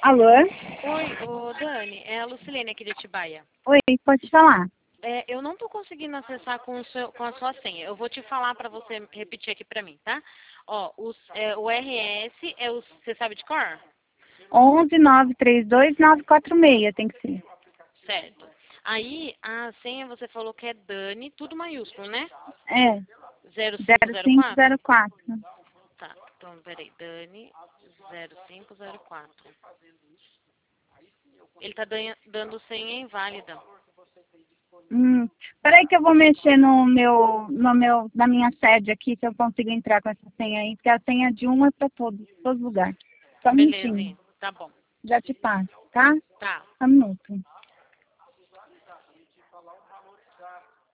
Alô? Oi, Dani, é a Lucilene aqui de Atibaia. Oi, pode falar. Eu não tô conseguindo acessar com a sua senha. Eu vou te falar para você repetir aqui para mim, tá? Ó, o RS é o... Você sabe de cor? 11-932-946 tem que ser. Certo. Aí, a senha você falou que é Dani, tudo maiúsculo, né? É, 0504? 0504. Tá, então peraí. Dani 0504. Ele tá dando senha inválida. Peraí que eu vou mexer na minha sede aqui, se eu consigo entrar com essa senha aí, porque a senha de um é para todos os lugares. Só um minutinho, Belezinha, tá bom. já te passo, tá? Tá. Só um minuto.